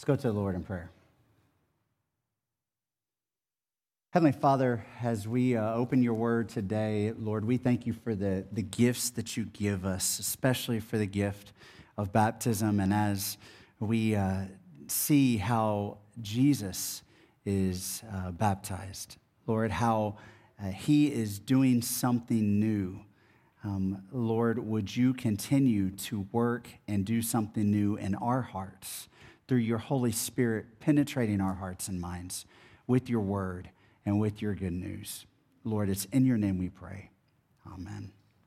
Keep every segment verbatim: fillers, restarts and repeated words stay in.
Let's go to the Lord in prayer. Heavenly Father, as we uh, open your word today, Lord, we thank you for the, the gifts that you give us, especially for the gift of baptism. And as we uh, see how Jesus is uh, baptized, Lord, how uh, he is doing something new. Um, Lord, would you continue to work and do something new in our hearts through your Holy Spirit penetrating our hearts and minds with your word and with your good news. Lord, it's in your name we pray. Amen.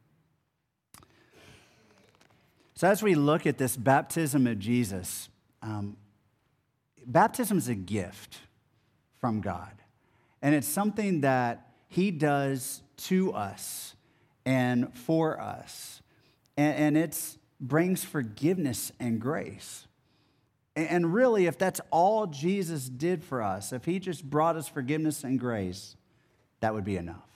So as we look at this baptism of Jesus, um, baptism is a gift from God. And it's something that he does to us and for us. And, and it brings forgiveness and grace. And really, if that's all Jesus did for us, if he just brought us forgiveness and grace, that would be enough.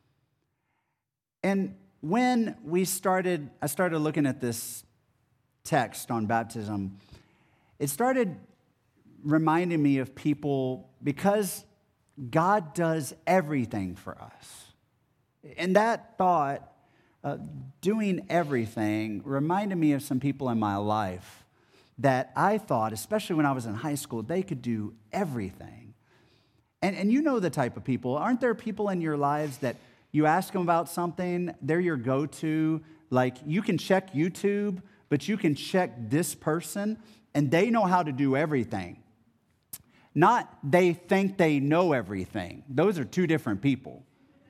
And when we started, I started looking at this text on baptism, it started reminding me of people because God does everything for us. And that thought, uh, doing everything, reminded me of some people in my life that I thought, especially when I was in high school, they could do everything. And, and you know the type of people. Aren't there people in your lives that you ask them about something, they're your go-to? Like, you can check YouTube, but you can check this person, and they know how to do everything. Not they think they know everything. Those are two different people.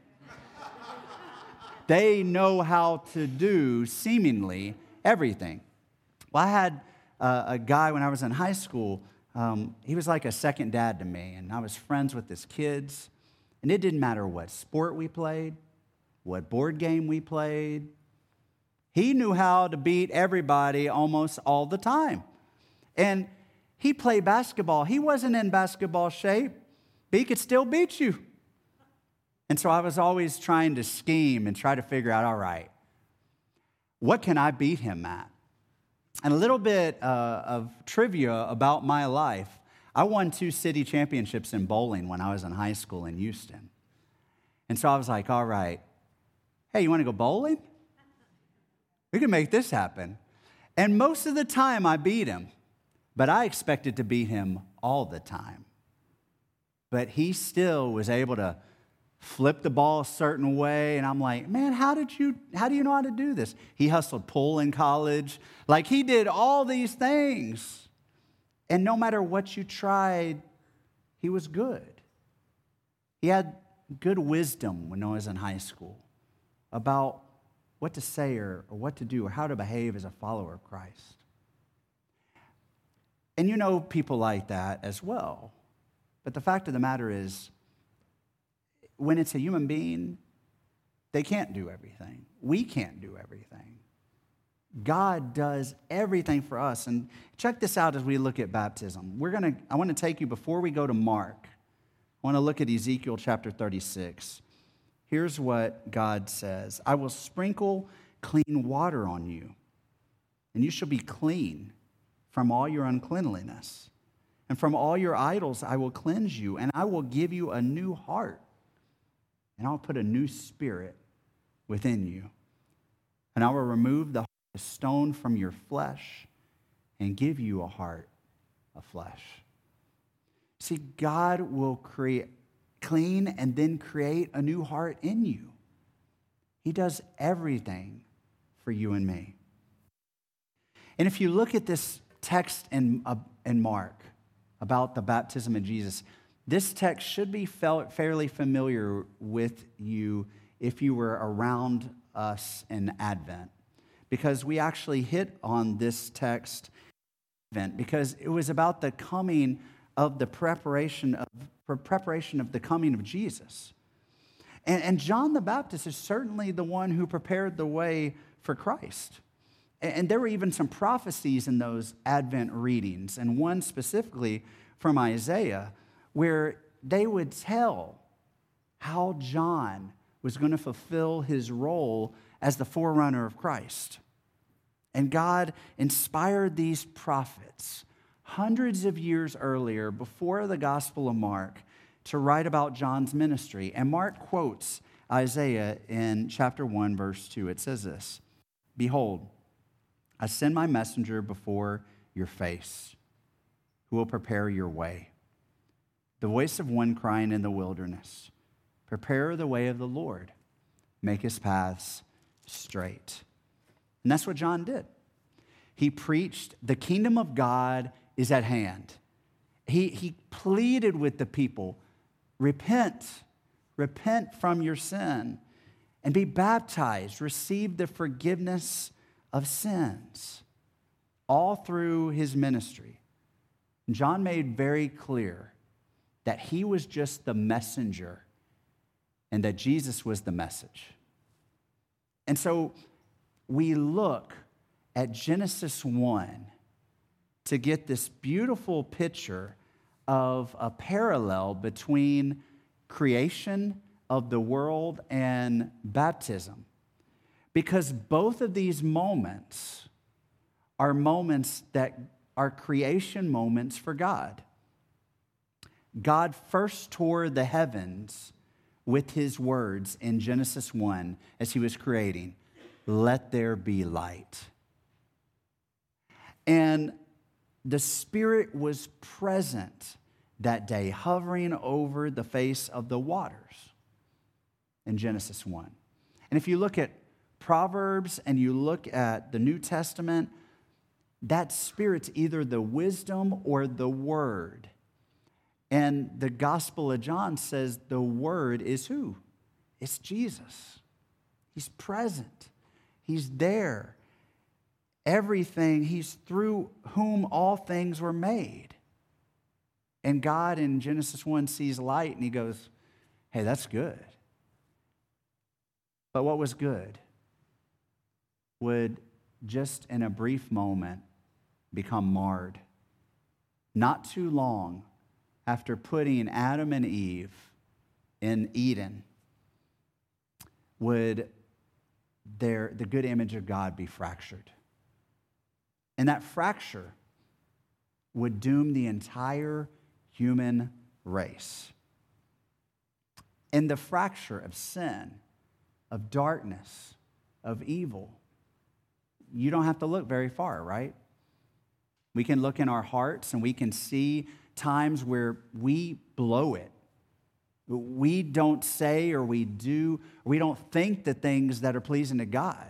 They know how to do, seemingly, everything. Well, I had Uh, a guy when I was in high school, um, he was like a second dad to me, and I was friends with his kids, and it didn't matter what sport we played, what board game we played. He knew how to beat everybody almost all the time. And he played basketball. He wasn't in basketball shape, but he could still beat you. And so I was always trying to scheme and try to figure out, all right, what can I beat him at? And a little bit uh, of trivia about my life. I won two city championships in bowling when I was in high school in Houston. And so I was like, all right, hey, you want to go bowling? We can make this happen. And most of the time I beat him, but I expected to beat him all the time. But he still was able to flip the ball a certain way, and I'm like, man, how did you, how do you know how to do this? He hustled pool in college. Like, he did all these things. And no matter what you tried, he was good. He had good wisdom when I was in high school about what to say or, or what to do or how to behave as a follower of Christ. And you know people like that as well. But the fact of the matter is, when it's a human being, they can't do everything. We can't do everything. God does everything for us. And check this out as we look at baptism. We're gonna, I want to take you, before we go to Mark, I want to look at Ezekiel chapter thirty-six. Here's what God says. I will sprinkle clean water on you, and you shall be clean from all your uncleanliness. And from all your idols I will cleanse you, and I will give you a new heart. And I'll put a new spirit within you. And I will remove the heart of stone from your flesh and give you a heart of flesh. See, God will create, clean and then create a new heart in you. He does everything for you and me. And if you look at this text in, uh, in Mark about the baptism of Jesus, this text should be felt fairly familiar with you if you were around us in Advent, because we actually hit on this text in Advent because it was about the coming of the preparation of preparation of the coming of Jesus. And, and John the Baptist is certainly the one who prepared the way for Christ. And, and there were even some prophecies in those Advent readings, and one specifically from Isaiah, where they would tell how John was going to fulfill his role as the forerunner of Christ. And God inspired these prophets hundreds of years earlier, before the Gospel of Mark, to write about John's ministry. And Mark quotes Isaiah in chapter one, verse two. It says this, "Behold, I send my messenger before your face, who will prepare your way. The voice of one crying in the wilderness, prepare the way of the Lord, make his paths straight." And that's what John did. He preached the kingdom of God is at hand. He, he pleaded with the people, repent, repent from your sin, and be baptized, receive the forgiveness of sins, all through his ministry. John made very clear that he was just the messenger and that Jesus was the message. And so we look at Genesis one to get this beautiful picture of a parallel between creation of the world and baptism. Because both of these moments are moments that are creation moments for God. God first tore the heavens with his words in Genesis one as he was creating, "Let there be light." And the Spirit was present that day, hovering over the face of the waters in Genesis one. And if you look at Proverbs and you look at the New Testament, that Spirit's either the wisdom or the Word. And the Gospel of John says the Word is who? It's Jesus. He's present. He's there. Everything, he's through whom all things were made. And God in Genesis one sees light and he goes, hey, that's good. But what was good would just in a brief moment become marred. Not too long after putting Adam and Eve in Eden, would their, the good image of God be fractured. And that fracture would doom the entire human race. And the fracture of sin, of darkness, of evil, you don't have to look very far, right? We can look in our hearts and we can see times where we blow it. We don't say or we do, or we don't think the things that are pleasing to God.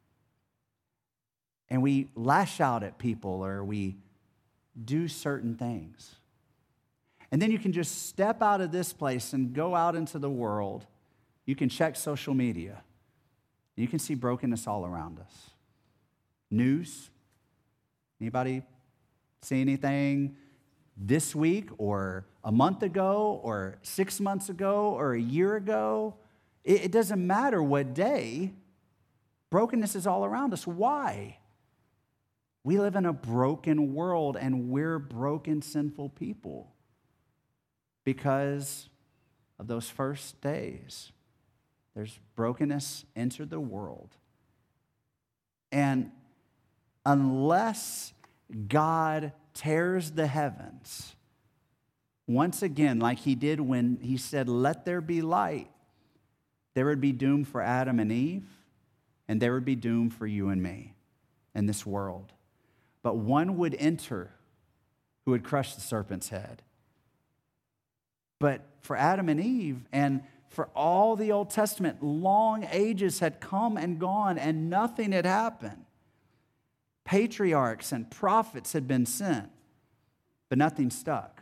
And we lash out at people or we do certain things. And then you can just step out of this place and go out into the world. You can check social media. You can see brokenness all around us. News. Anybody see anything this week or a month ago or six months ago or a year ago? It, it doesn't matter what day. Brokenness is all around us. Why? We live in a broken world and we're broken, sinful people because of those first days. There's brokenness entered the world. And unless God tears the heavens, once again, like he did when he said, let there be light, there would be doom for Adam and Eve, and there would be doom for you and me in this world. But one would enter who would crush the serpent's head. But for Adam and Eve and for all the Old Testament, long ages had come and gone and nothing had happened. Patriarchs and prophets had been sent, but nothing stuck.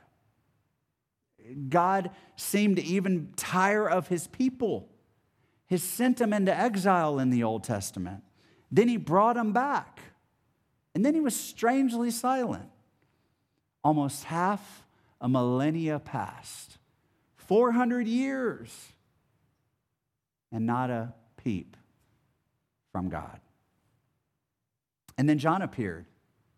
God seemed to even tire of his people. He sent them into exile in the Old Testament. Then he brought them back. And then he was strangely silent. Almost half a millennia passed. four hundred years. And not a peep from God. And then John appeared.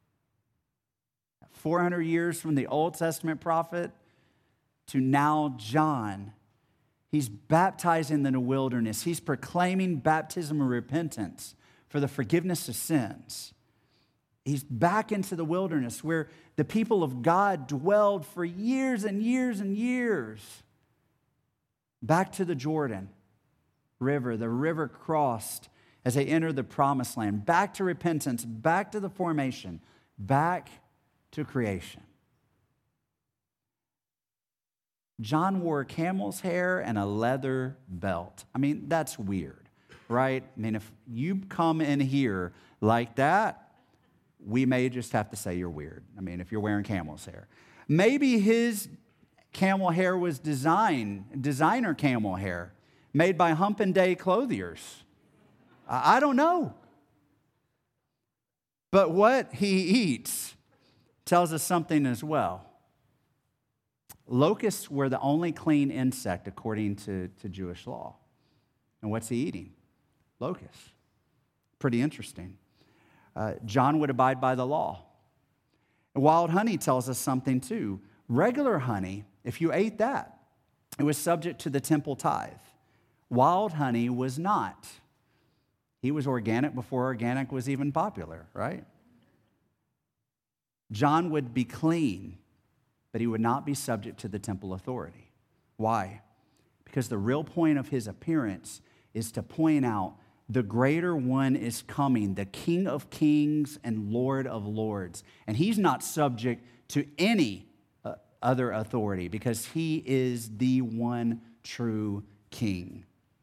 four hundred years from the Old Testament prophet to now John. He's baptizing in the wilderness. He's proclaiming baptism of repentance for the forgiveness of sins. He's back into the wilderness where the people of God dwelled for years and years and years. Back to the Jordan River, the river crossed as they entered the promised land. Back to repentance, back to the formation, back to creation. John wore camel's hair and a leather belt. I mean, that's weird, right? I mean, if you come in here like that, we may just have to say you're weird. I mean, if you're wearing camel's hair. Maybe his camel hair was design, designer camel hair made by Hump and Day clothiers. I don't know. But what he eats tells us something as well. Locusts were the only clean insect according to, to Jewish law. And what's he eating? Locusts. Pretty interesting. Uh, John would abide by the law. Wild honey tells us something too. Regular honey, if you ate that, it was subject to the temple tithe. Wild honey was not. He was organic before organic was even popular, right? John would be clean, but he would not be subject to the temple authority. Why? Because the real point of his appearance is to point out the greater one is coming, the King of kings and Lord of lords. And he's not subject to any uh, other authority because he is the one true king.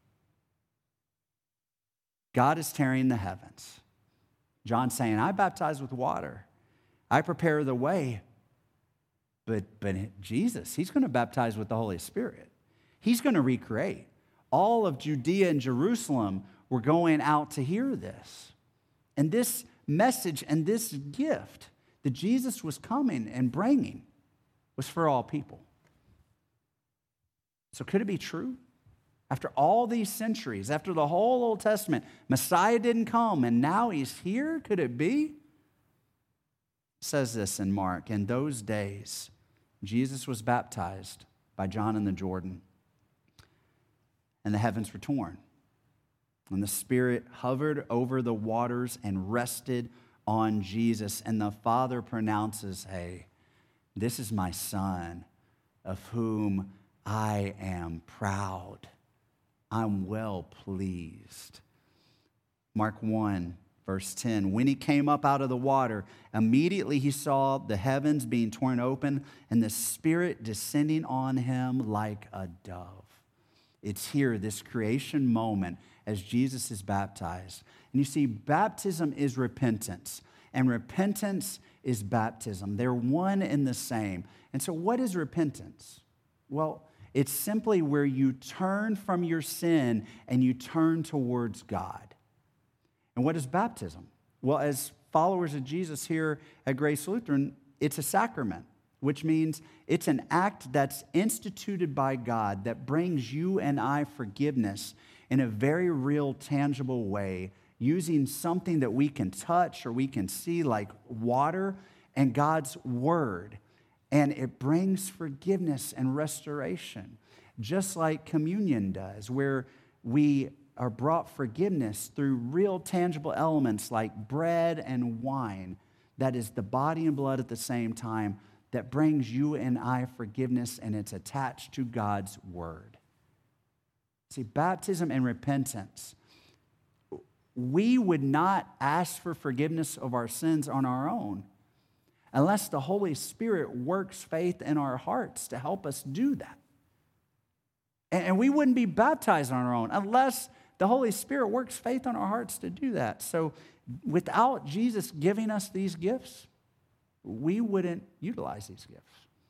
God is tearing the heavens. John's saying, I baptize with water. I prepare the way. But, but Jesus, he's going to baptize with the Holy Spirit. He's going to recreate. All of Judea and Jerusalem were going out to hear this. And this message and this gift that Jesus was coming and bringing was for all people. So could it be true? After all these centuries, after the whole Old Testament, Messiah didn't come and now he's here? Could it be? It says this in Mark, in those days, Jesus was baptized by John in the Jordan, and the heavens were torn. And the Spirit hovered over the waters and rested on Jesus. And the Father pronounces, hey, this is my Son, of whom I am proud. I'm well pleased. Mark one, verse ten. When he came up out of the water, immediately he saw the heavens being torn open and the Spirit descending on him like a dove. It's here, this creation moment, as Jesus is baptized. And you see, baptism is repentance, and repentance is baptism. They're one and the same. And so what is repentance? Well, it's simply where you turn from your sin and you turn towards God. And what is baptism? Well, as followers of Jesus here at Grace Lutheran, it's a sacrament, which means it's an act that's instituted by God that brings you and I forgiveness in a very real, tangible way, using something that we can touch or we can see like water and God's word. And it brings forgiveness and restoration, just like communion does, where we are brought forgiveness through real tangible elements like bread and wine. That is the body and blood at the same time that brings you and I forgiveness, and it's attached to God's word. See, baptism and repentance, we would not ask for forgiveness of our sins on our own unless the Holy Spirit works faith in our hearts to help us do that. And we wouldn't be baptized on our own unless the Holy Spirit works faith on our hearts to do that. So without Jesus giving us these gifts, we wouldn't utilize these gifts.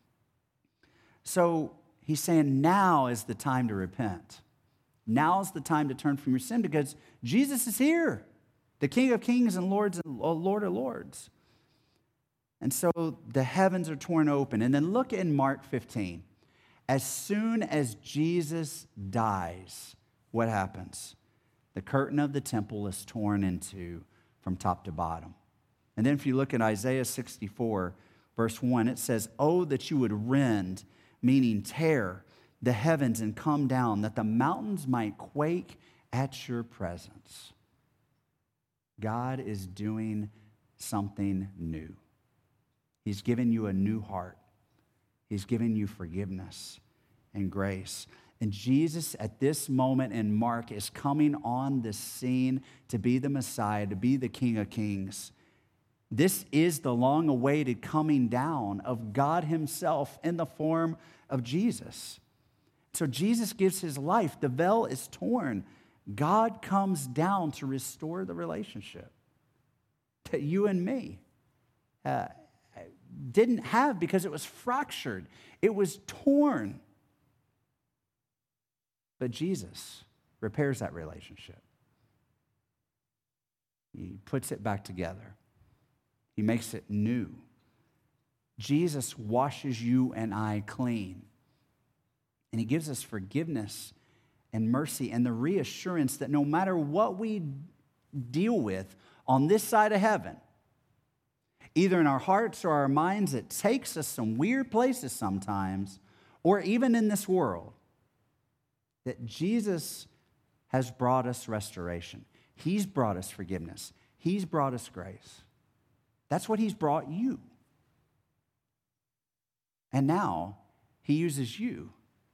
So he's saying now is the time to repent. Now is the time to turn from your sin because Jesus is here, the King of kings and Lords, Lord of lords. And so the heavens are torn open. And then look in Mark fifteen. As soon as Jesus dies, what happens? The curtain of the temple is torn in two from top to bottom. And then if you look at Isaiah sixty-four, verse one, it says, oh, that you would rend, meaning tear, the heavens and come down, that the mountains might quake at your presence. God is doing something new. He's given you a new heart. He's given you forgiveness and grace. And Jesus, at this moment in Mark, is coming on the scene to be the Messiah, to be the King of Kings. This is the long-awaited coming down of God himself in the form of Jesus. So Jesus gives his life. The veil is torn. God comes down to restore the relationship that you and me uh, didn't have because it was fractured. It was torn. But Jesus repairs that relationship. He puts it back together. He makes it new. Jesus washes you and I clean. And he gives us forgiveness and mercy and the reassurance that no matter what we deal with on this side of heaven, either in our hearts or our minds, it takes us some weird places sometimes, or even in this world, that Jesus has brought us restoration. He's brought us forgiveness. He's brought us grace. That's what he's brought you. And now he uses you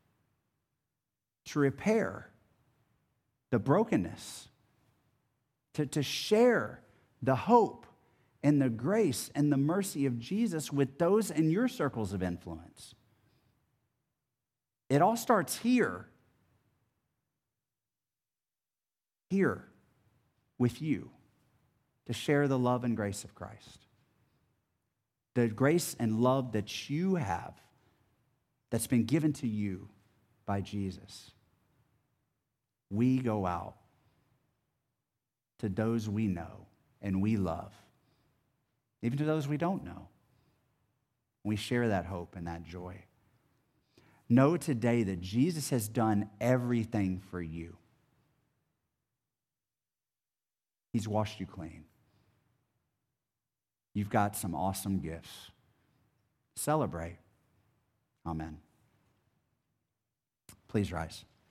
to repair the brokenness, to, to share the hope and the grace and the mercy of Jesus with those in your circles of influence. It all starts here. Here with you to share the love and grace of Christ. The grace and love that you have that's been given to you by Jesus. We go out to those we know and we love, even to those we don't know. We share that hope and that joy. Know today that Jesus has done everything for you. He's washed you clean. You've got some awesome gifts. Celebrate. Amen. Please rise.